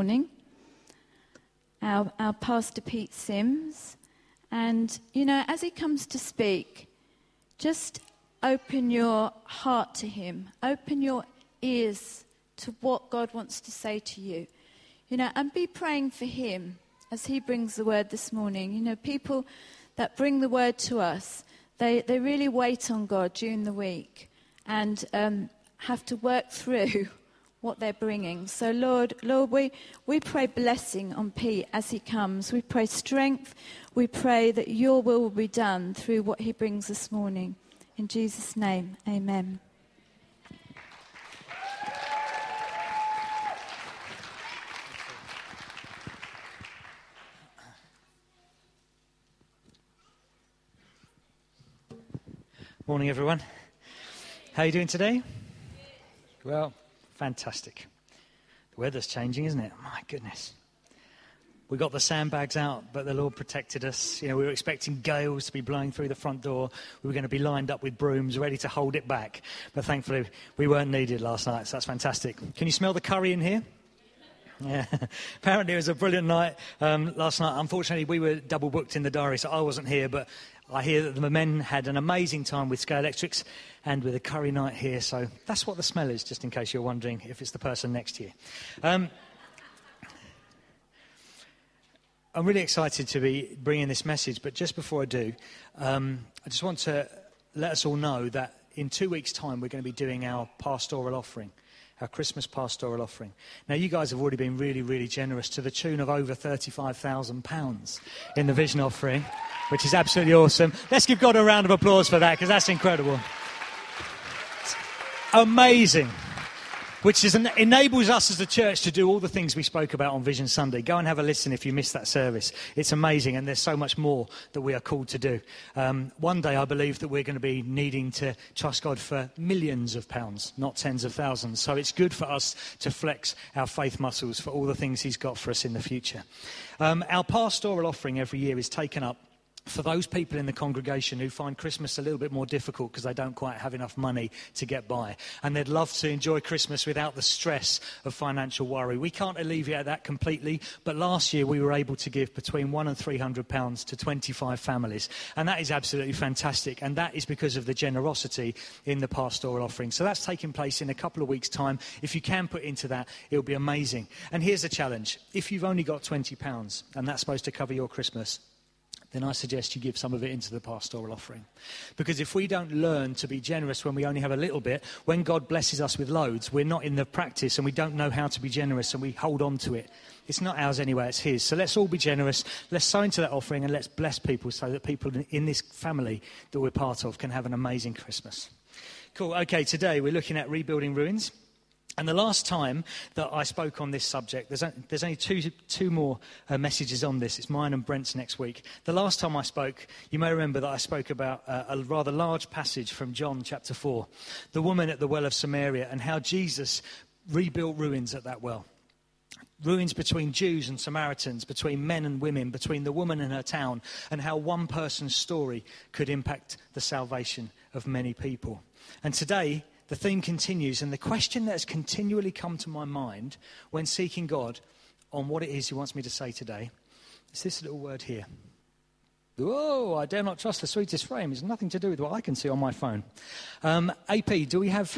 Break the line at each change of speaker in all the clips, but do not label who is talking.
morning, our Pastor Pete Sims. And, as he comes to speak, just open your heart to him. Open your ears to what God wants to say to you. And be praying for him as he brings the word this morning. People that bring the word to us, they really wait on God during the week and have to work through what they're bringing. So, Lord, we pray blessing on Pete as he comes. We pray strength. We pray that your will be done through what he brings this morning. In Jesus' name, amen.
Morning, everyone. How are you doing today? Well, fantastic. The weather's changing, isn't it? My goodness. We got the sandbags out, but the Lord protected us. We were expecting gales to be blowing through the front door. We were going to be lined up with brooms, ready to hold it back. But thankfully, we weren't needed last night, so that's fantastic. Can you smell the curry in here? Yeah, apparently it was a brilliant night last night. Unfortunately, we were double booked in the diary, so I wasn't here, but I hear that the men had an amazing time with Scale Electrics and with a curry night here, so that's what the smell is, just in case you're wondering if it's the person next to you. I'm really excited to be bringing this message, but just before I do, I just want to let us all know that in 2 weeks' time we're going to be doing our pastoral offering. Our Christmas pastoral offering. Now, you guys have already been really, really generous to the tune of over £35,000 in the Vision offering, which is absolutely awesome. Let's give God a round of applause for that, because that's incredible. It's amazing. Which enables us as a church to do all the things we spoke about on Vision Sunday. Go and have a listen if you missed that service. It's amazing, and there's so much more that we are called to do. One day I believe that we're going to be needing to trust God for millions of pounds, not tens of thousands. So it's good for us to flex our faith muscles for all the things he's got for us in the future. Our pastoral offering every year is taken up for those people in the congregation who find Christmas a little bit more difficult because they don't quite have enough money to get by. And they'd love to enjoy Christmas without the stress of financial worry. We can't alleviate that completely, but last year we were able to give between £100 and £300 to 25 families. And that is absolutely fantastic. And that is because of the generosity in the pastoral offering. So that's taking place in a couple of weeks' time. If you can put into that, it'll be amazing. And here's the challenge. If you've only got £20 and that's supposed to cover your Christmas, then I suggest you give some of it into the pastoral offering. Because if we don't learn to be generous when we only have a little bit, when God blesses us with loads, we're not in the practice and we don't know how to be generous and we hold on to it. It's not ours anyway, it's his. So let's all be generous. Let's sow into that offering and let's bless people so that people in this family that we're part of can have an amazing Christmas. Cool. Okay, today we're looking at rebuilding ruins. And the last time that I spoke on this subject, there's only two more messages on this. It's mine and Brent's next week. The last time I spoke, you may remember that I spoke about a rather large passage from John chapter 4, the woman at the well of Samaria, and how Jesus rebuilt ruins at that well. Ruins between Jews and Samaritans, between men and women, between the woman and her town, and how one person's story could impact the salvation of many people. And today, the theme continues, and the question that has continually come to my mind when seeking God on what it is he wants me to say today is this little word here. Whoa, I dare not trust the sweetest frame. It's nothing to do with what I can see on my phone. AP, do we have...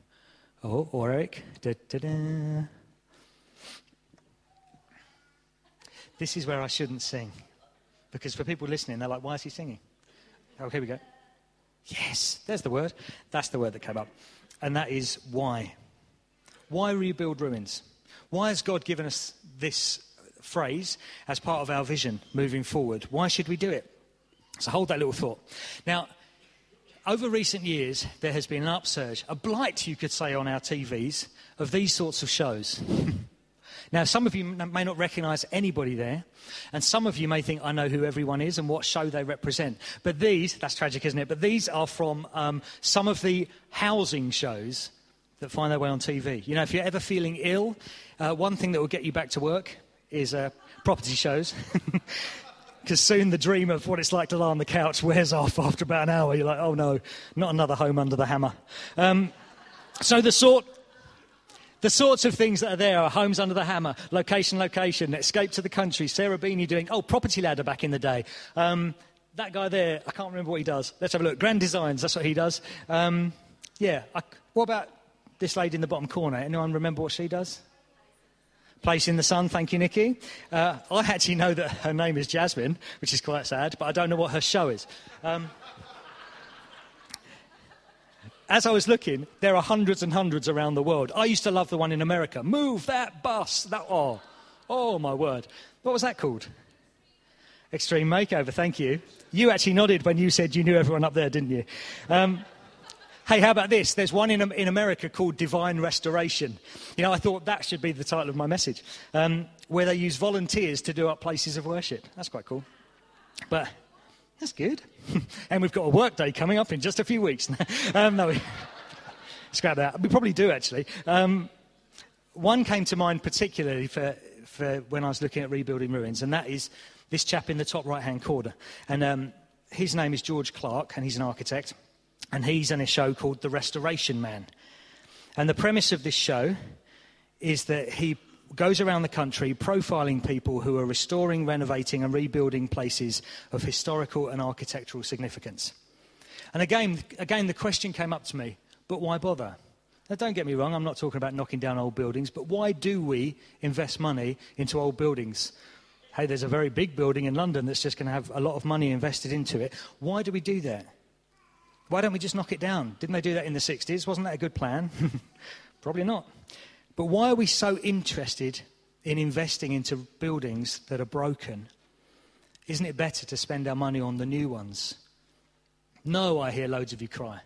Oh, or Eric. Da-da-da. This is where I shouldn't sing. Because for people listening, they're like, why is he singing? Oh, here we go. Yes, there's the word. That's the word that came up. And that is why. Why rebuild ruins? Why has God given us this phrase as part of our vision moving forward? Why should we do it? So hold that little thought. Now, over recent years, there has been an upsurge, a blight, you could say, on our TVs of these sorts of shows. Now, some of you may not recognise anybody there, and some of you may think, I know who everyone is and what show they represent. But these, that's tragic, isn't it? But these are from some of the housing shows that find their way on TV. You know, if you're ever feeling ill, one thing that will get you back to work is property shows. Because soon the dream of what it's like to lie on the couch wears off after about an hour. You're like, oh no, not another Home Under the Hammer. So the The sorts of things that are there are Homes Under the Hammer, Location, Escape to the Country, Sarah Beanie doing, Property Ladder back in the day. That guy there, I can't remember what he does. Let's have a look. Grand Designs, that's what he does. What about this lady in the bottom corner? Anyone remember what she does? Place in the Sun, thank you, Nikki. I actually know that her name is Jasmine, which is quite sad, but I don't know what her show is. As I was looking, there are hundreds and hundreds around the world. I used to love the one in America. Move that bus. Oh, my word. What was that called? Extreme Makeover, thank you. You actually nodded when you said you knew everyone up there, didn't you? Hey, how about this? There's one in America called Divine Restoration. I thought that should be the title of my message, where they use volunteers to do up places of worship. That's quite cool. But that's good. And we've got a work day coming up in just a few weeks. No, scrap that. We probably do, actually. One came to mind particularly for when I was looking at rebuilding ruins, and that is this chap in the top right-hand corner. And his name is George Clark, and he's an architect. And he's in a show called The Restoration Man. And the premise of this show is that he goes around the country profiling people who are restoring, renovating and rebuilding places of historical and architectural significance. And again, the question came up to me, but why bother? Now, don't get me wrong, I'm not talking about knocking down old buildings, but why do we invest money into old buildings? Hey, there's a very big building in London that's just going to have a lot of money invested into it. Why do we do that? Why don't we just knock it down? Didn't they do that in the 60s? Wasn't that a good plan? Probably not. But why are we so interested in investing into buildings that are broken? Isn't it better to spend our money on the new ones? No, I hear loads of you cry.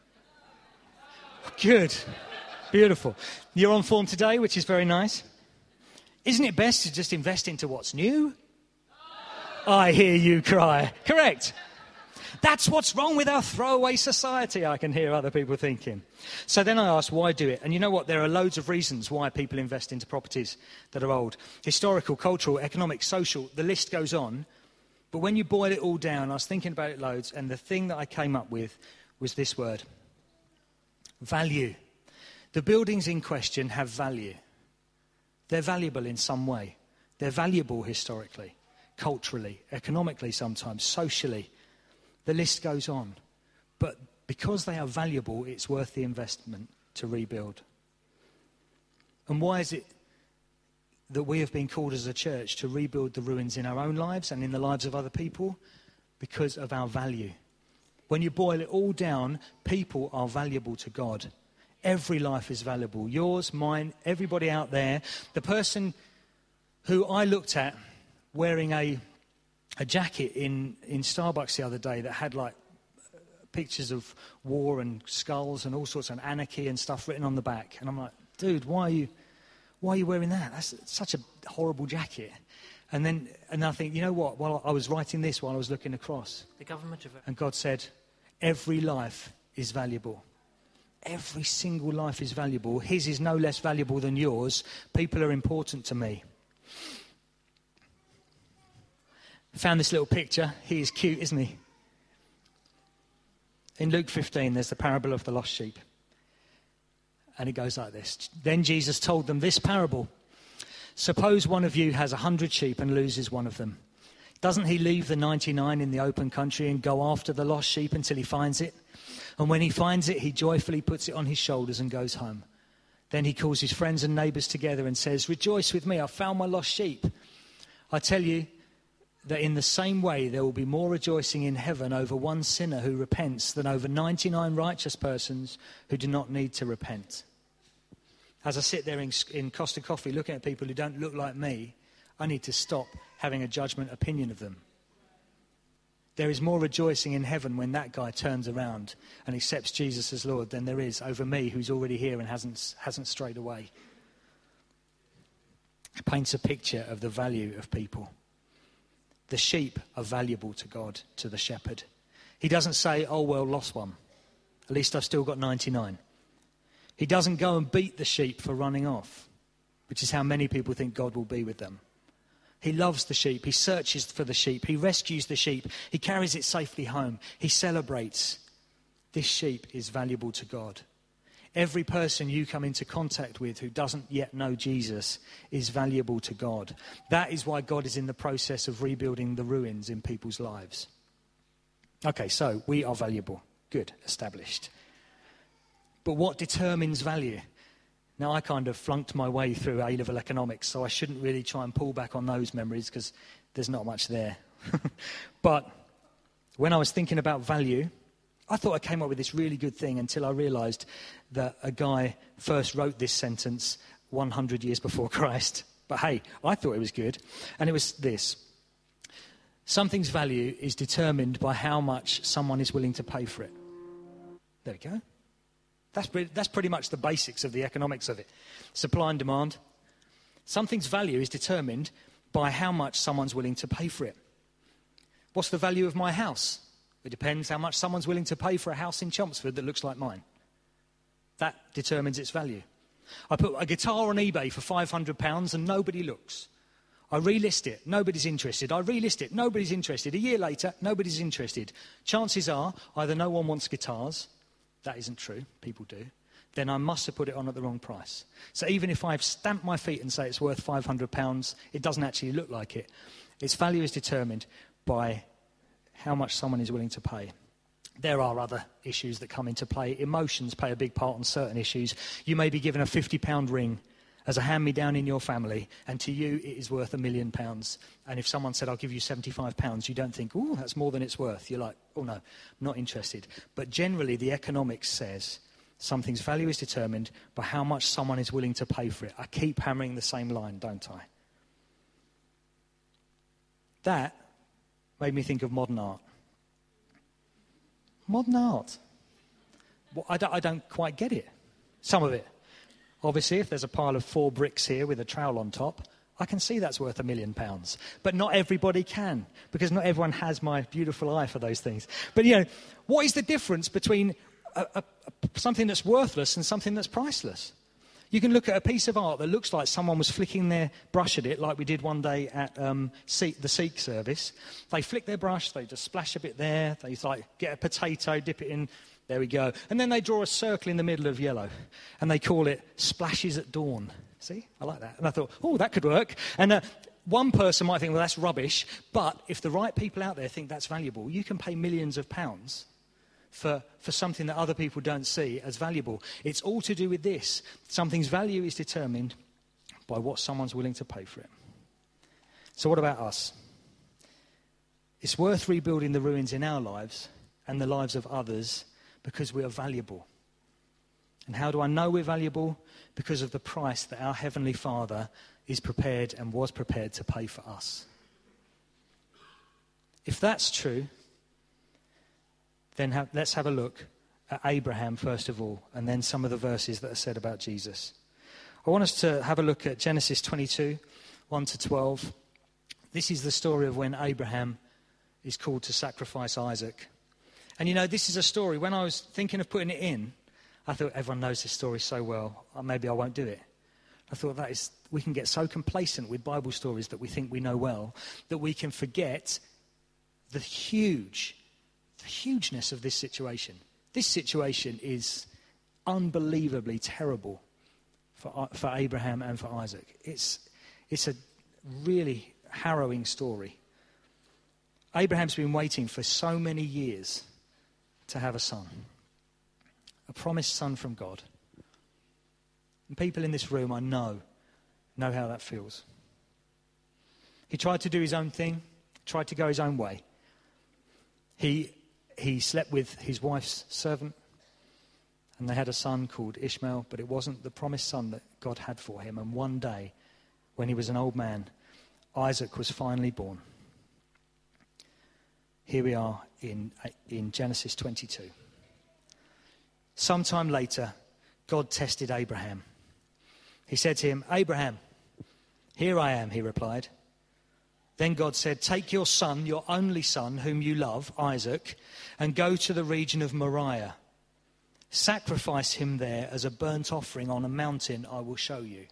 Good. Beautiful. You're on form today, which is very nice. Isn't it best to just invest into what's new? I hear you cry. Correct. That's what's wrong with our throwaway society, I can hear other people thinking. So then I asked, why do it? And you know what? There are loads of reasons why people invest into properties that are old. Historical, cultural, economic, social, the list goes on. But when you boil it all down, I was thinking about it loads, and the thing that I came up with was this word. Value. The buildings in question have value. They're valuable in some way. They're valuable historically, culturally, economically sometimes, socially. The list goes on. But because they are valuable, it's worth the investment to rebuild. And why is it that we have been called as a church to rebuild the ruins in our own lives and in the lives of other people? Because of our value. When you boil it all down, people are valuable to God. Every life is valuable. Yours, mine, everybody out there. The person who I looked at wearing a jacket in Starbucks the other day that had like pictures of war and skulls and all sorts of anarchy and stuff written on the back. And I'm like, dude, why are you wearing that? That's such a horrible jacket. And I think, you know what? While I was writing this, while I was looking across, the government and God said, every life is valuable. Every single life is valuable. His is no less valuable than yours. People are important to me. Found this little picture. He is cute, isn't he? In Luke 15, there's the parable of the lost sheep. And it goes like this. Then Jesus told them this parable. Suppose one of you has 100 sheep and loses one of them. Doesn't he leave the 99 in the open country and go after the lost sheep until he finds it? And when he finds it, he joyfully puts it on his shoulders and goes home. Then he calls his friends and neighbours together and says, rejoice with me, I found my lost sheep. I tell you, that in the same way there will be more rejoicing in heaven over one sinner who repents than over 99 righteous persons who do not need to repent. As I sit there in Costa Coffee looking at people who don't look like me, I need to stop having a judgment opinion of them. There is more rejoicing in heaven when that guy turns around and accepts Jesus as Lord than there is over me who's already here and hasn't strayed away. It paints a picture of the value of people. The sheep are valuable to God, to the shepherd. He doesn't say, oh, well, lost one. At least I've still got 99. He doesn't go and beat the sheep for running off, which is how many people think God will be with them. He loves the sheep. He searches for the sheep. He rescues the sheep. He carries it safely home. He celebrates. This sheep is valuable to God. Every person you come into contact with who doesn't yet know Jesus is valuable to God. That is why God is in the process of rebuilding the ruins in people's lives. Okay, so we are valuable. Good, established. But what determines value? Now, I kind of flunked my way through A-level economics, so I shouldn't really try and pull back on those memories because there's not much there. But when I was thinking about value, I thought I came up with this really good thing until I realised that a guy first wrote this sentence 100 years before Christ. But hey, I thought it was good. And it was this. Something's value is determined by how much someone is willing to pay for it. There we go. That's pretty much the basics of the economics of it. Supply and demand. Something's value is determined by how much someone's willing to pay for it. What's the value of my house? It depends how much someone's willing to pay for a house in Chelmsford that looks like mine. That determines its value. I put a guitar on eBay for £500 and nobody looks. I relist it, nobody's interested. I relist it, nobody's interested. A year later, nobody's interested. Chances are either no one wants guitars, that isn't true, people do, then I must have put it on at the wrong price. So even if I've stamped my feet and say it's worth £500, it doesn't actually look like it. Its value is determined by how much someone is willing to pay. There are other issues that come into play. Emotions play a big part on certain issues. You may be given a £50 ring as a hand-me-down in your family, and to you it is worth £1 million. And if someone said, I'll give you £75, you don't think, oh, that's more than it's worth. You're like, oh no, not interested. But generally the economics says something's value is determined by how much someone is willing to pay for it. I keep hammering the same line, don't I? That made me think of modern art. Modern art. Well, I don't quite get it. Some of it. Obviously, if there's a pile of 4 bricks here with a trowel on top, I can see that's worth £1 million. But not everybody can, because not everyone has my beautiful eye for those things. But, what is the difference between something that's worthless and something that's priceless? You can look at a piece of art that looks like someone was flicking their brush at it, like we did one day at the Sikh service. They flick their brush, they just splash a bit there, they get a potato, dip it in, there we go. And then they draw a circle in the middle of yellow, and they call it Splashes at Dawn. See, I like that. And I thought, oh, that could work. And one person might think, well, that's rubbish, but if the right people out there think that's valuable, you can pay millions of pounds for something that other people don't see as valuable. It's all to do with this. Something's value is determined by what someone's willing to pay for it. So what about us? It's worth rebuilding the ruins in our lives and the lives of others because we are valuable. And how do I know we're valuable? Because of the price that our Heavenly Father is prepared and was prepared to pay for us. If that's true, then let's have a look at Abraham first of all, and then some of the verses that are said about Jesus. I want us to have a look at Genesis 22, 1 to 12. This is the story of when Abraham is called to sacrifice Isaac. And this is a story, when I was thinking of putting it in, I thought everyone knows this story so well, maybe I won't do it. I thought we can get so complacent with Bible stories that we think we know well, that we can forget the hugeness of this situation. This situation is unbelievably terrible for Abraham and for Isaac. It's a really harrowing story. Abraham's been waiting for so many years to have a son, a promised son from God. And people in this room, I know how that feels. He tried to do his own thing, tried to go his own way. He slept with his wife's servant, and they had a son called Ishmael, but it wasn't the promised son that God had for him. And one day, when he was an old man, Isaac was finally born. Here we are in Genesis 22. Sometime later, God tested Abraham. He said to him, "Abraham, here I am," he replied. Then God said, "Take your son, your only son, whom you love, Isaac, and go to the region of Moriah. Sacrifice him there as a burnt offering on a mountain I will show you."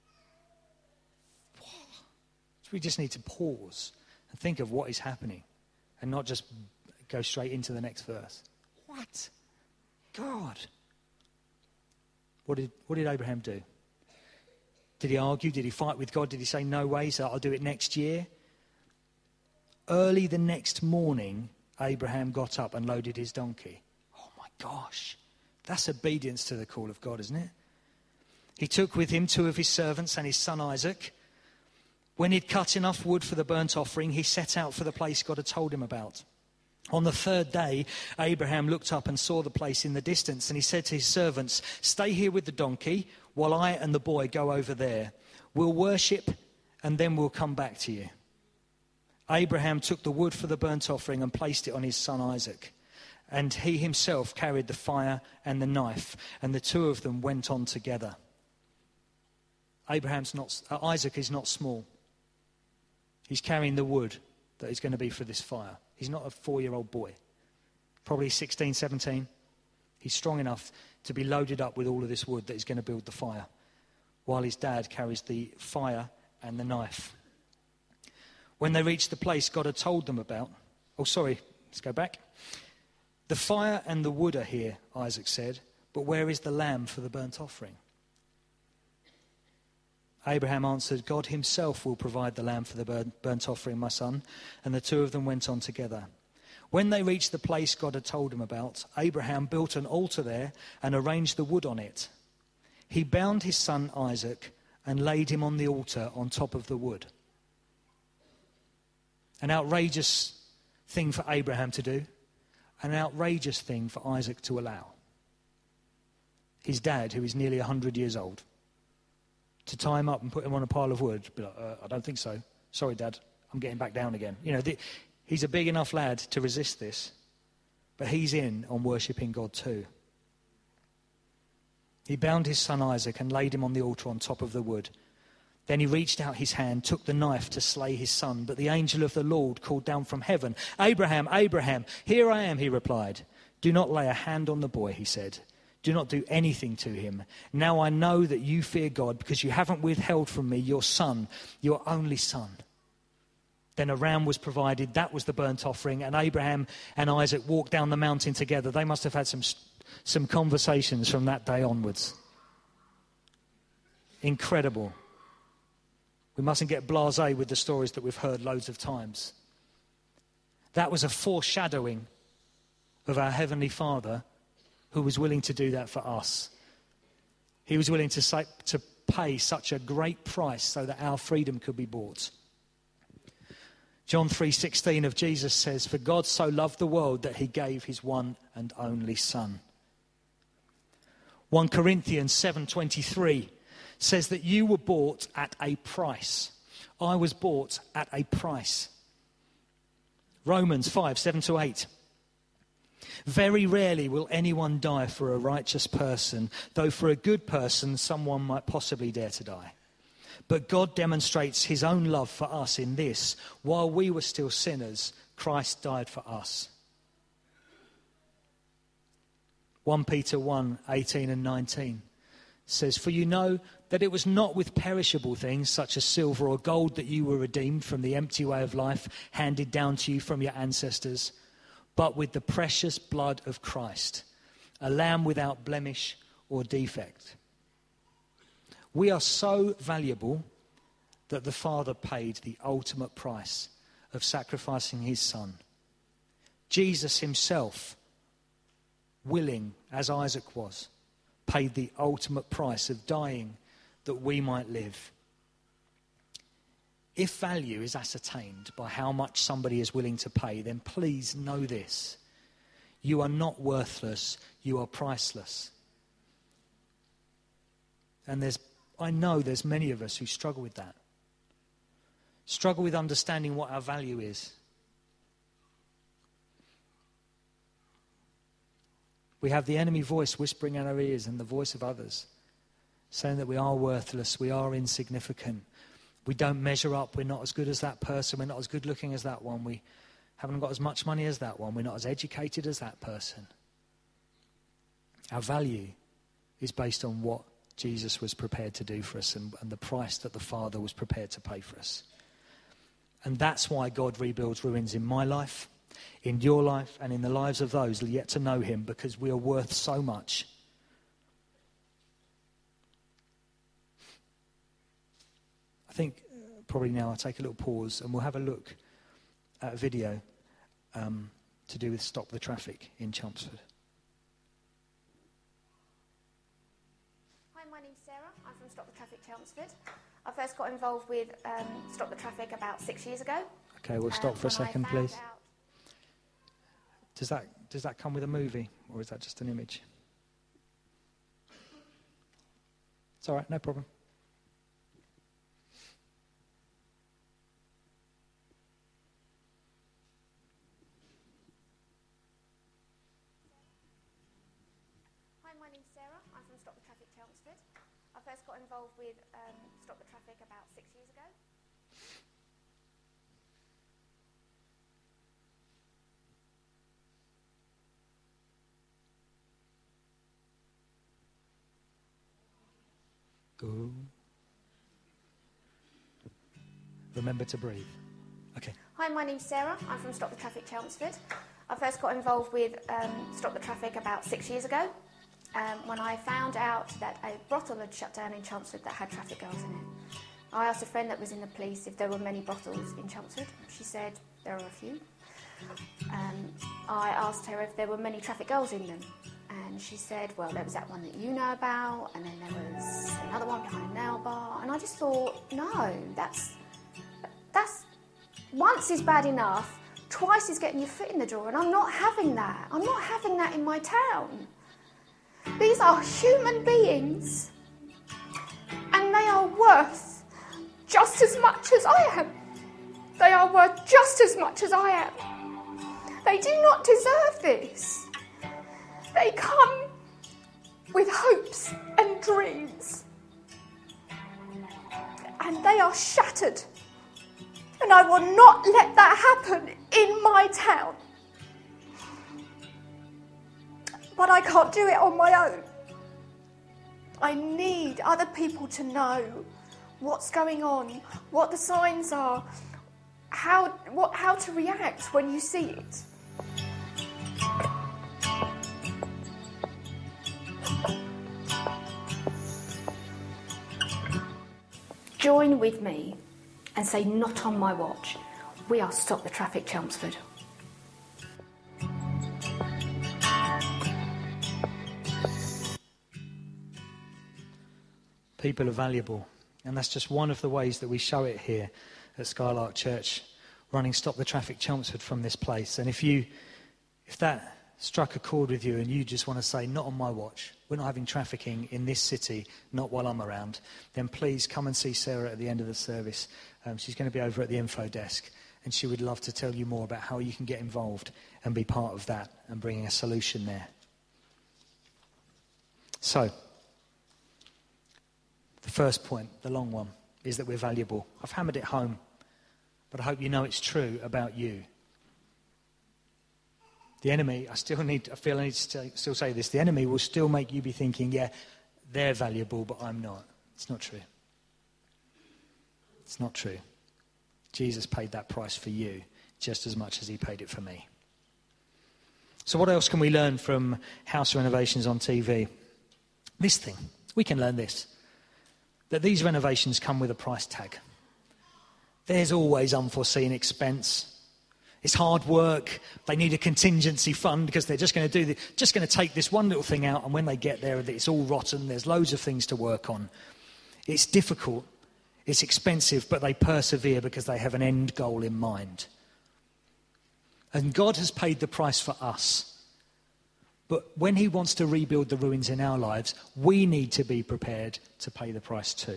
So we just need to pause and think of what is happening and not just go straight into the next verse. What? God. What did Abraham do? Did he argue? Did he fight with God? Did he say, no way, so I'll do it next year? Early the next morning, Abraham got up and loaded his donkey. Oh my gosh, that's obedience to the call of God, isn't it? He took with him 2 of his servants and his son Isaac. When he'd cut enough wood for the burnt offering, he set out for the place God had told him about. On the 3rd day, Abraham looked up and saw the place in the distance, and he said to his servants, stay here with the donkey while I and the boy go over there. We'll worship and then we'll come back to you. Abraham took the wood for the burnt offering and placed it on his son Isaac. And he himself carried the fire and the knife, and the 2 of them went on together. Isaac is not small. He's carrying the wood that is going to be for this fire. He's not a 4-year-old boy, probably 16, 17. He's strong enough to be loaded up with all of this wood that is going to build the fire, while his dad carries the fire and the knife. When they reached the place God had told them about, let's go back. The fire and the wood are here, Isaac said, but where is the lamb for the burnt offering? Abraham answered, God himself will provide the lamb for the burnt offering, my son. And the 2 of them went on together. When they reached the place God had told him about, Abraham built an altar there and arranged the wood on it. He bound his son Isaac and laid him on the altar on top of the wood. An outrageous thing for Abraham to do, an outrageous thing for Isaac to allow. His dad, who is nearly 100 years old, to tie him up and put him on a pile of wood, be like, I don't think so. Sorry, Dad, I'm getting back down again. He's a big enough lad to resist this, but he's in on worshipping God too. He bound his son Isaac and laid him on the altar on top of the wood. Then he reached out his hand, took the knife to slay his son, but the angel of the Lord called down from heaven, Abraham, Abraham, here I am, he replied. Do not lay a hand on the boy, he said. Do not do anything to him. Now I know that you fear God because you haven't withheld from me your son, your only son. Then a ram was provided. That was the burnt offering. And Abraham and Isaac walked down the mountain together. They must have had some conversations from that day onwards. Incredible. We mustn't get blasé with the stories that we've heard loads of times. That was a foreshadowing of our Heavenly Father, who was willing to do that for us. He was willing to pay such a great price so that our freedom could be bought. John 3:16 of Jesus says, for God so loved the world that he gave his one and only Son. 1 Corinthians 7:23 says that you were bought at a price. I was bought at a price. Romans 5:7-8. Very rarely will anyone die for a righteous person, though for a good person someone might possibly dare to die. But God demonstrates his own love for us in this: while we were still sinners, Christ died for us. 1 Peter 1:18 and 19 says, for you know that it was not with perishable things such as silver or gold that you were redeemed from the empty way of life handed down to you from your ancestors, but with the precious blood of Christ, a lamb without blemish or defect. We are so valuable that the Father paid the ultimate price of sacrificing his Son. Jesus himself, willing as Isaac was, paid the ultimate price of dying that we might live. If value is ascertained by how much somebody is willing to pay, then please know this: you are not worthless, you are priceless. And I know there's many of us who struggle with that. Struggle with understanding what our value is. We have the enemy voice whispering in our ears and the voice of others saying that we are worthless, we are insignificant. We don't measure up. We're not as good as that person. We're not as good looking as that one. We haven't got as much money as that one. We're not as educated as that person. Our value is based on what Jesus was prepared to do for us and the price that the Father was prepared to pay for us. And that's why God rebuilds ruins in my life, in your life, and in the lives of those yet to know him, because we are worth so much. think probably now I'll take a little pause and we'll have a look at a video to do with Stop the Traffic in Chelmsford.
Hi, my name's Sarah. I'm from Stop the Traffic Chelmsford. I first got involved with Stop the Traffic about 6 years ago.
Okay, we'll stop for a second, please. Does that come with a movie, or is that just an image? It's all right, no problem.
Hi, my name's Sarah. I'm from Stop the Traffic Chelmsford. I first got involved with Stop the Traffic about 6 years ago.
Go. Remember to breathe. Okay.
Hi, my name's Sarah. I'm from Stop the Traffic Chelmsford. I first got involved with Stop the Traffic about 6 years ago when I found out that a brothel had shut down in Chelmsford that had traffic girls in it. I asked a friend that was in the police if there were many brothels in Chelmsford. She said there are a few. I asked her if there were many traffic girls in them. And she said, well, there was that one that you know about, and then there was another one behind a nail bar. And I just thought, no, that's once is bad enough, twice is getting your foot in the door, and I'm not having that. I'm not having that in my town. These are human beings, and they are worth just as much as I am. They are worth just as much as I am. They do not deserve this. They come with hopes and dreams, and they are shattered. And I will not let that happen in my town. But I can't do it on my own. I need other people to know what's going on, what the signs are, how to react when you see it. Join with me and say, not on my watch. We are Stop the Traffic Chelmsford.
People are valuable, and that's just one of the ways that we show it here at Skylark Church, running Stop the Traffic Chelmsford from this place. And if that struck a chord with you and you just want to say, not on my watch, we're not having trafficking in this city, not while I'm around, then please come and see Sarah at the end of the service. She's going to be over at the info desk, and she would love to tell you more about how you can get involved and be part of that and bringing a solution there. So, the first point, the long one, is that we're valuable. I've hammered it home, but I hope you know it's true about you. The enemy, I feel I need to still say this, the enemy will still make you be thinking, yeah, they're valuable, but I'm not. It's not true. It's not true. Jesus paid that price for you just as much as he paid it for me. So what else can we learn from house renovations on TV? This thing. We can learn this. That these renovations come with a price tag. There's always unforeseen expense. It's hard work. They need a contingency fund because they're just going to take this one little thing out, and when they get there, it's all rotten. There's loads of things to work on. It's difficult. It's expensive, but they persevere because they have an end goal in mind. And God has paid the price for us. But when he wants to rebuild the ruins in our lives, we need to be prepared to pay the price too.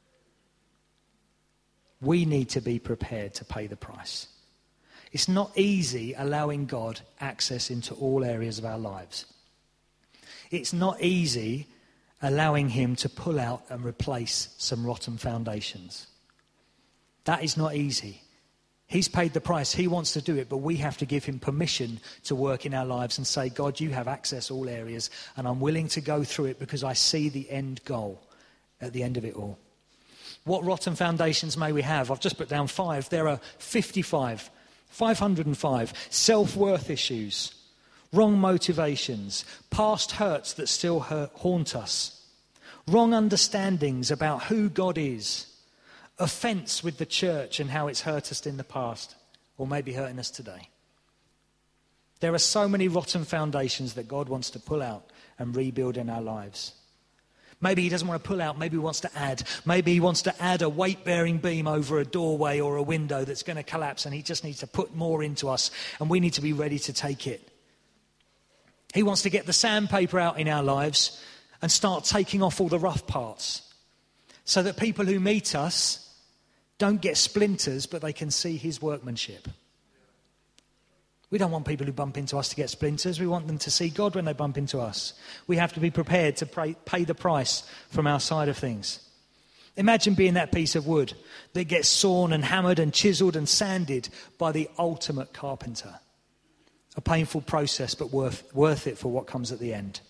We need to be prepared to pay the price. It's not easy allowing God access into all areas of our lives. It's not easy allowing him to pull out and replace some rotten foundations. That is not easy. He's paid the price. He wants to do it, but we have to give him permission to work in our lives and say, God, you have access all areas, and I'm willing to go through it because I see the end goal at the end of it all. What rotten foundations may we have? I've just put down 5. There are 505 self-worth issues, wrong motivations, past hurts that still haunt us, wrong understandings about who God is, offence with the church and how it's hurt us in the past, or maybe hurting us today. There are so many rotten foundations that God wants to pull out and rebuild in our lives. Maybe he doesn't want to pull out, maybe he wants to add. Maybe he wants to add a weight-bearing beam over a doorway or a window that's going to collapse, and he just needs to put more into us, and we need to be ready to take it. He wants to get the sandpaper out in our lives and start taking off all the rough parts so that people who meet us don't get splinters, but they can see his workmanship. We don't want people who bump into us to get splinters. We want them to see God when they bump into us. We have to be prepared to pay the price from our side of things. Imagine being that piece of wood that gets sawn and hammered and chiseled and sanded by the ultimate carpenter. A painful process, but worth it for what comes at the end.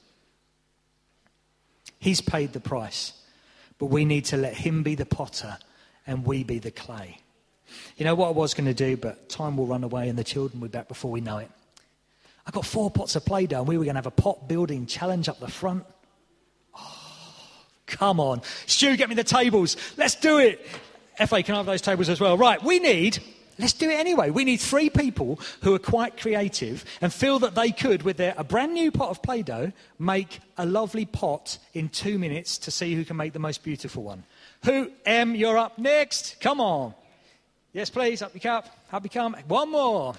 He's paid the price, but we need to let him be the potter and we be the clay. You know what I was going to do, but time will run away and the children will be back before we know it. I got 4 pots of Play-Doh and we were going to have a pot building challenge up the front. Oh, come on. Stu, get me the tables. Let's do it. FA, can I have those tables as well? Right, let's do it anyway. We need 3 people who are quite creative and feel that they could, with a brand new pot of Play-Doh, make a lovely pot in 2 minutes to see who can make the most beautiful one. You're up next. Come on. Yes, please, up you come. One more.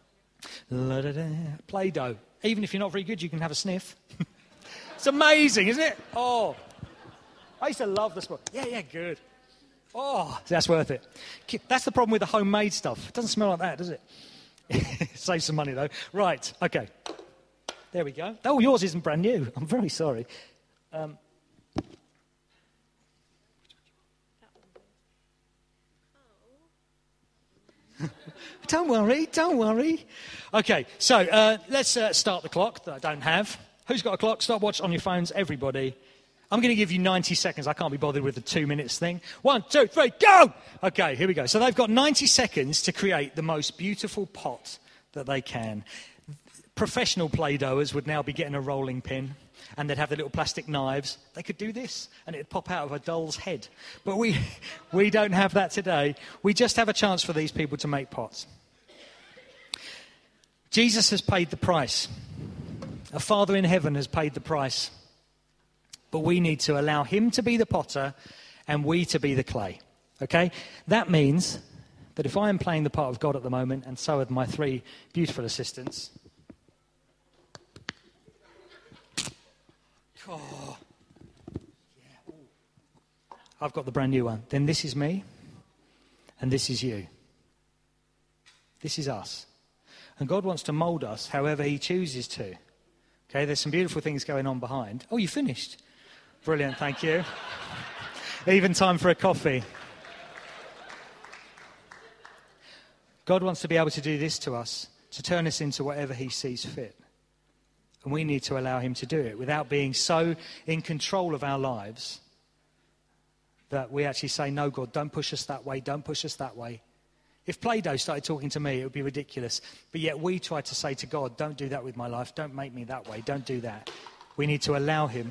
Play-Doh. Even if you're not very good, you can have a sniff. It's amazing, isn't it? Oh, I used to love this one. Yeah, good. Oh, that's worth it. That's the problem with the homemade stuff. It doesn't smell like that, does it? Save some money, though. Right, okay. There we go. Oh, yours isn't brand new. I'm very sorry. Don't worry. Okay, so let's start the clock that I don't have. Who's got a clock? Stopwatch on your phones, everybody. I'm going to give you 90 seconds. I can't be bothered with the 2 minutes thing. 1, 2, 3, go! Okay, here we go. So they've got 90 seconds to create the most beautiful pot that they can. Professional Play-Dohers would now be getting a rolling pin, and they'd have the little plastic knives. They could do this, and it'd pop out of a doll's head. But we don't have that today. We just have a chance for these people to make pots. Jesus has paid the price. A Father in heaven has paid the price. But we need to allow him to be the potter and we to be the clay. Okay? That means that if I am playing the part of God at the moment, and so are my 3 beautiful assistants. Oh, yeah. I've got the brand new one. Then this is me, and this is you. This is us. And God wants to mould us however he chooses to. Okay, there's some beautiful things going on behind. Oh, you finished? Brilliant, thank you. Even time for a coffee. God wants to be able to do this to us, to turn us into whatever he sees fit. And we need to allow him to do it without being so in control of our lives that we actually say, no, God, don't push us that way, don't push us that way. If Play-Doh started talking to me, it would be ridiculous. But yet we try to say to God, don't do that with my life, don't make me that way, don't do that. We need to allow him.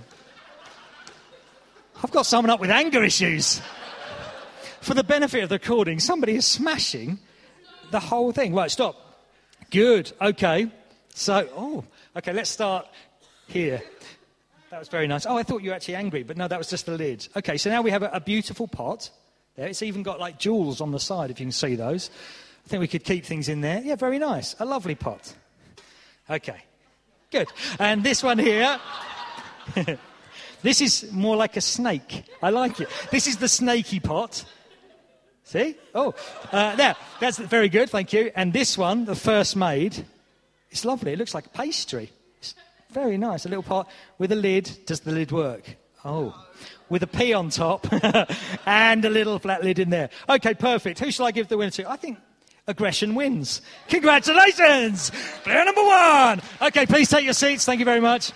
I've got someone up with anger issues. For the benefit of the recording, somebody is smashing the whole thing. Right, stop. Good, okay. So, okay, let's start here. That was very nice. Oh, I thought you were actually angry, but no, that was just the lid. Okay, so now we have a beautiful pot. There, it's even got like jewels on the side, if you can see those. I think we could keep things in there. Yeah, very nice. A lovely pot. Okay, good. And this one here, this is more like a snake. I like it. This is the snaky pot. See? Oh, there. That's very good, thank you. And this one, the first made, it's lovely. It looks like pastry. It's very nice. A little pot with a lid. Does the lid work? Oh, with a P on top and a little flat lid in there. Okay, perfect. Who shall I give the winner to? I think aggression wins. Congratulations! Player number 1. Okay, please take your seats. Thank you very much.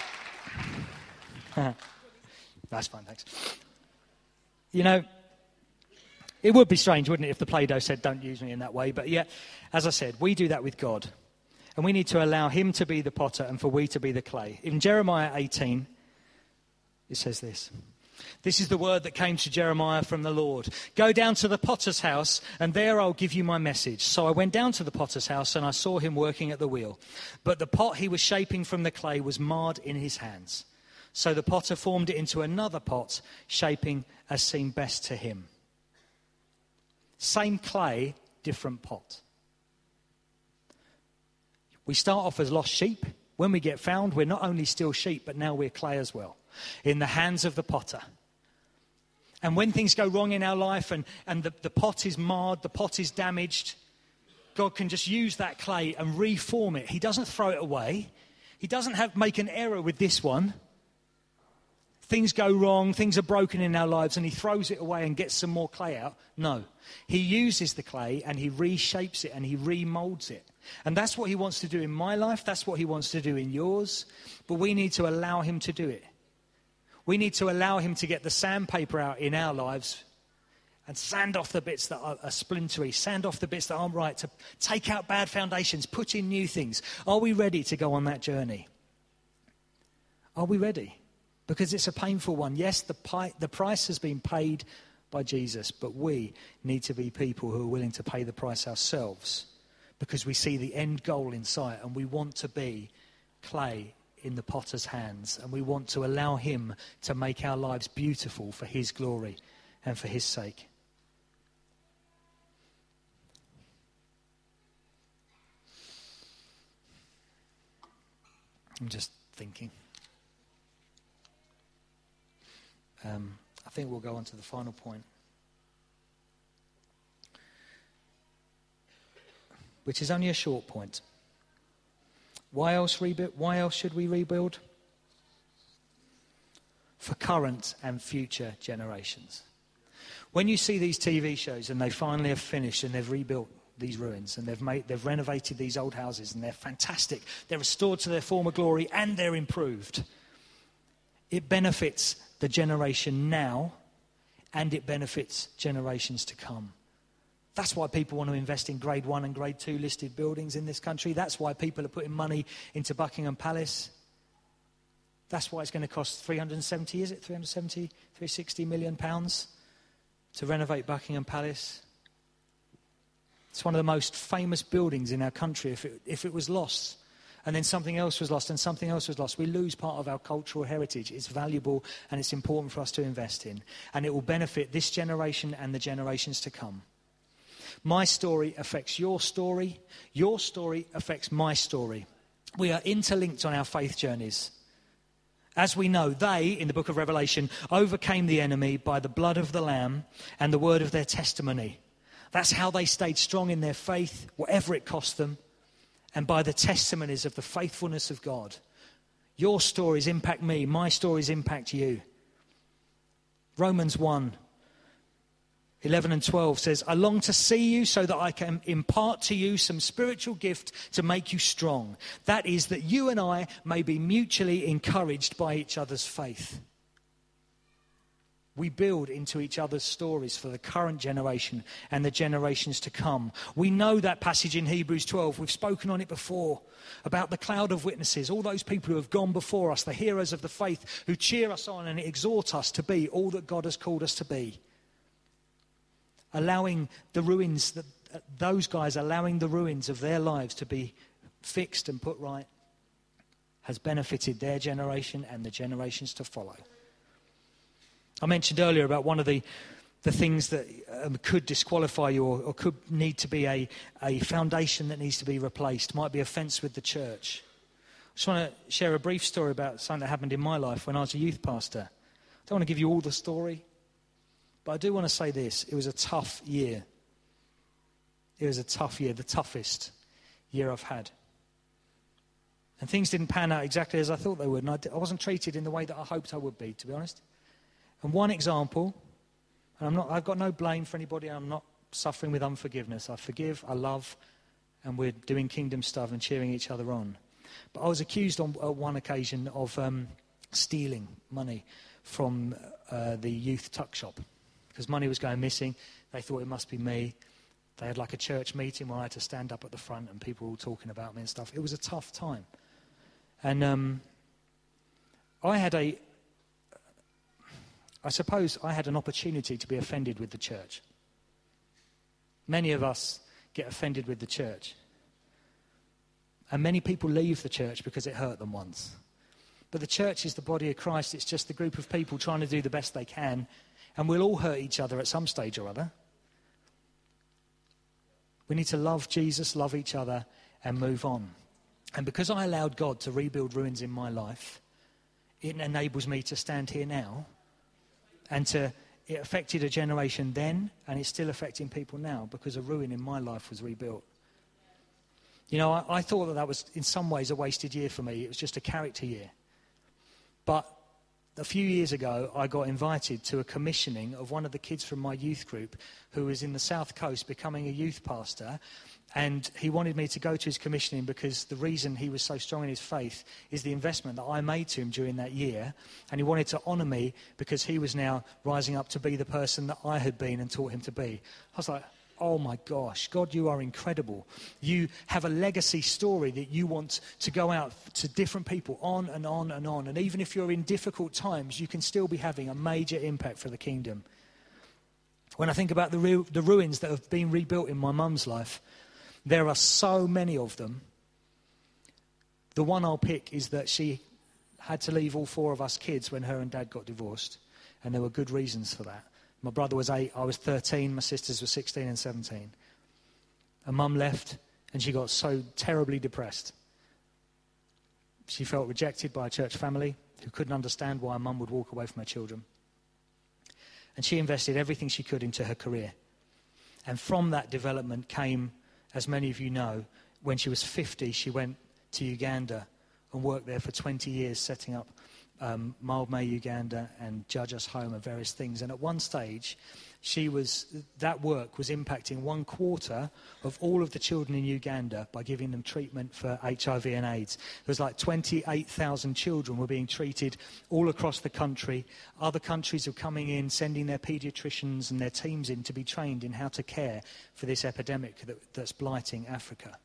That's fine, thanks. You know, it would be strange, wouldn't it, if the Play-Doh said, don't use me in that way. But yet, as I said, we do that with God. And we need to allow him to be the potter and for we to be the clay. In Jeremiah 18, it says this. This is the word that came to Jeremiah from the Lord. Go down to the potter's house, and there I'll give you my message. So I went down to the potter's house, and I saw him working at the wheel. But the pot he was shaping from the clay was marred in his hands. So the potter formed it into another pot, shaping as seemed best to him. Same clay, different pot. We start off as lost sheep. When we get found, we're not only still sheep, but now we're clay as well, in the hands of the potter. And when things go wrong in our life and the pot is marred, the pot is damaged, God can just use that clay and reform it. He doesn't throw it away. He doesn't make an error with this one. Things go wrong, things are broken in our lives, and he throws it away and gets some more clay out. No. He uses the clay and he reshapes it and he remolds it. And that's what he wants to do in my life. That's what he wants to do in yours. But we need to allow him to do it. We need to allow him to get the sandpaper out in our lives and sand off the bits that are splintery, sand off the bits that aren't right, to take out bad foundations, put in new things. Are we ready to go on that journey? Are we ready? Because it's a painful one. Yes, the price has been paid by Jesus, but we need to be people who are willing to pay the price ourselves, because we see the end goal in sight and we want to be clay in the potter's hands, and we want to allow him to make our lives beautiful for his glory and for his sake. I'm just thinking. I think we'll go on to the final point, which is only a short point. Why else rebuild? Why else should we rebuild? For current and future generations. When you see these TV shows and they finally have finished and they've rebuilt these ruins and they've renovated these old houses and they're fantastic, they're restored to their former glory and they're improved, it benefits the generation now and it benefits generations to come. That's why people want to invest in grade 1 and grade 2 listed buildings in this country. That's why people are putting money into Buckingham Palace. That's why it's going to cost 360 million pounds to renovate Buckingham Palace. It's one of the most famous buildings in our country. If it was lost, and then something else was lost, and something else was lost, we lose part of our cultural heritage. It's valuable and it's important for us to invest in. And it will benefit this generation and the generations to come. My story affects your story. Your story affects my story. We are interlinked on our faith journeys. As we know, they, in the book of Revelation, overcame the enemy by the blood of the Lamb and the word of their testimony. That's how they stayed strong in their faith, whatever it cost them, and by the testimonies of the faithfulness of God. Your stories impact me. My stories impact you. Romans 1:11 and 12 says, I long to see you so that I can impart to you some spiritual gift to make you strong. That is, that you and I may be mutually encouraged by each other's faith. We build into each other's stories for the current generation and the generations to come. We know that passage in Hebrews 12. We've spoken on it before about the cloud of witnesses, all those people who have gone before us, the heroes of the faith who cheer us on and exhort us to be all that God has called us to be. Allowing the ruins, those guys allowing the ruins of their lives to be fixed and put right has benefited their generation and the generations to follow. I mentioned earlier about one of the things that could disqualify you or could need to be a foundation that needs to be replaced. Might be a fence with the church. I just want to share a brief story about something that happened in my life when I was a youth pastor. I don't want to give you all the story, but I do want to say this. It was a tough year. It was a tough year, the toughest year I've had. And things didn't pan out exactly as I thought they would. And I wasn't treated in the way that I hoped I would be, to be honest. And one example, and I've got no blame for anybody. I'm not suffering with unforgiveness. I forgive, I love, and we're doing kingdom stuff and cheering each other on. But I was accused on one occasion of stealing money from the youth tuck shop. Because money was going missing. They thought it must be me. They had like a church meeting where I had to stand up at the front and people were all talking about me and stuff. It was a tough time. And I had I suppose I had an opportunity to be offended with the church. Many of us get offended with the church. And many people leave the church because it hurt them once. But the church is the body of Christ. It's just a group of people trying to do the best they can. And we'll all hurt each other at some stage or other. We need to love Jesus, love each other, and move on. And because I allowed God to rebuild ruins in my life, it enables me to stand here now. And it affected a generation then, and it's still affecting people now because a ruin in my life was rebuilt. You know, I thought that was in some ways a wasted year for me. It was just a character year. But a few years ago, I got invited to a commissioning of one of the kids from my youth group who was in the South Coast becoming a youth pastor. And he wanted me to go to his commissioning because the reason he was so strong in his faith is the investment that I made to him during that year. And he wanted to honour me because he was now rising up to be the person that I had been and taught him to be. I was like, oh my gosh, God, you are incredible. You have a legacy story that you want to go out to different people on and on and on. And even if you're in difficult times, you can still be having a major impact for the kingdom. When I think about the ruins that have been rebuilt in my mum's life, there are so many of them. The one I'll pick is that she had to leave all 4 of us kids when her and Dad got divorced. And there were good reasons for that. My brother was 8, I was 13, my sisters were 16 and 17. And Mum left and she got so terribly depressed. She felt rejected by a church family who couldn't understand why Mum would walk away from her children. And she invested everything she could into her career. And from that development came, as many of you know, when she was 50, she went to Uganda and worked there for 20 years setting up Mildmay Uganda and Judge Us Home and various things. And at one stage, that work was impacting 1/4 of all of the children in Uganda by giving them treatment for HIV and AIDS. There was like 28,000 children were being treated all across the country. Other countries were coming in, sending their paediatricians and their teams in to be trained in how to care for this epidemic that's blighting Africa.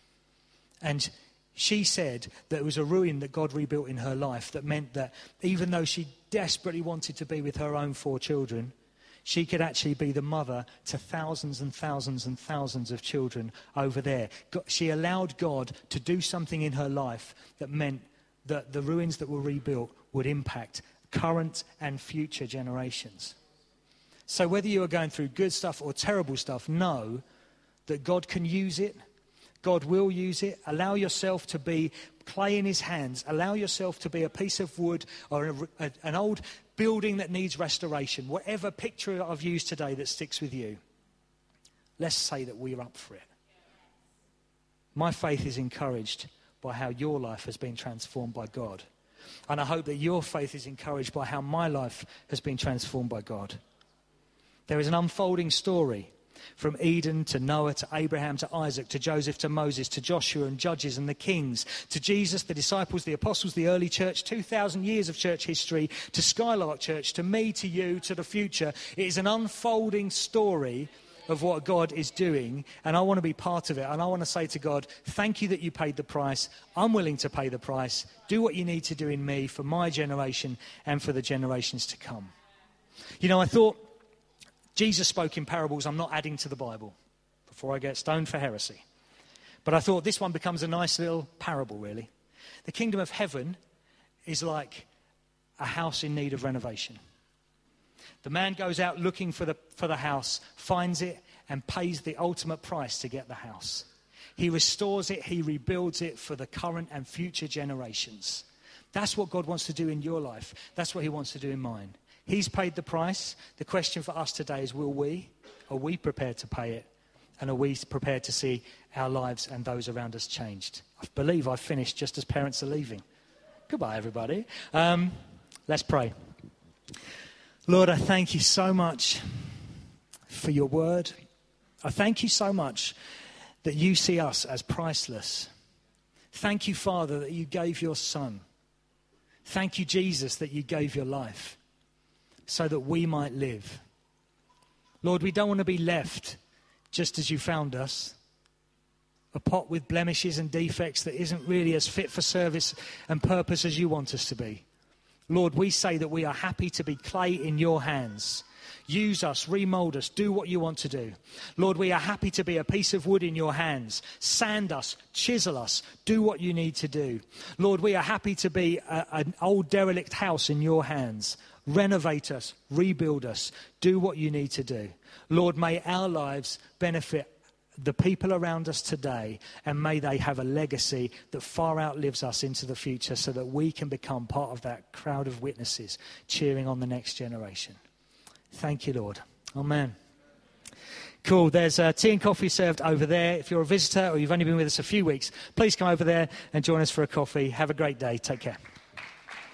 And she said that it was a ruin that God rebuilt in her life that meant that even though she desperately wanted to be with her own 4 children, she could actually be the mother to thousands and thousands and thousands of children over there. She allowed God to do something in her life that meant that the ruins that were rebuilt would impact current and future generations. So whether you are going through good stuff or terrible stuff, know that God can use it. God will use it. Allow yourself to be clay in his hands. Allow yourself to be a piece of wood or an old building that needs restoration. Whatever picture I've used today that sticks with you, let's say that we're up for it. My faith is encouraged by how your life has been transformed by God. And I hope that your faith is encouraged by how my life has been transformed by God. There is an unfolding story from Eden to Noah to Abraham to Isaac to Joseph to Moses to Joshua and Judges and the kings to Jesus, the disciples, the apostles, the early church, 2,000 years of church history to Skylark Church, to me, to you, to the future. It is an unfolding story of what God is doing, and I want to be part of it. And I want to say to God, thank you that you paid the price. I'm willing to pay the price. Do what you need to do in me for my generation and for the generations to come. You know, I thought Jesus spoke in parables. I'm not adding to the Bible before I get stoned for heresy. But I thought this one becomes a nice little parable, really. The kingdom of heaven is like a house in need of renovation. The man goes out looking for the house, finds it, and pays the ultimate price to get the house. He restores it, he rebuilds it for the current and future generations. That's what God wants to do in your life. That's what he wants to do in mine. He's paid the price. The question for us today is, will we? Are we prepared to pay it? And are we prepared to see our lives and those around us changed? I believe I've finished just as parents are leaving. Goodbye, everybody. Let's pray. Lord, I thank you so much for your word. I thank you so much that you see us as priceless. Thank you, Father, that you gave your Son. Thank you, Jesus, that you gave your life so that we might live. Lord, we don't want to be left just as you found us, a pot with blemishes and defects that isn't really as fit for service and purpose as you want us to be. Lord, we say that we are happy to be clay in your hands. Use us, remold us, do what you want to do. Lord, we are happy to be a piece of wood in your hands. Sand us, chisel us, do what you need to do. Lord, we are happy to be an old derelict house in your hands. Renovate us, rebuild us, do what you need to do. Lord, may our lives benefit the people around us today, and may they have a legacy that far outlives us into the future, so that we can become part of that crowd of witnesses cheering on the next generation. Thank you, Lord. Amen. Cool. There's tea and coffee served over there. If you're a visitor or you've only been with us a few weeks, please come over there and join us for a coffee. Have a great day. Take care.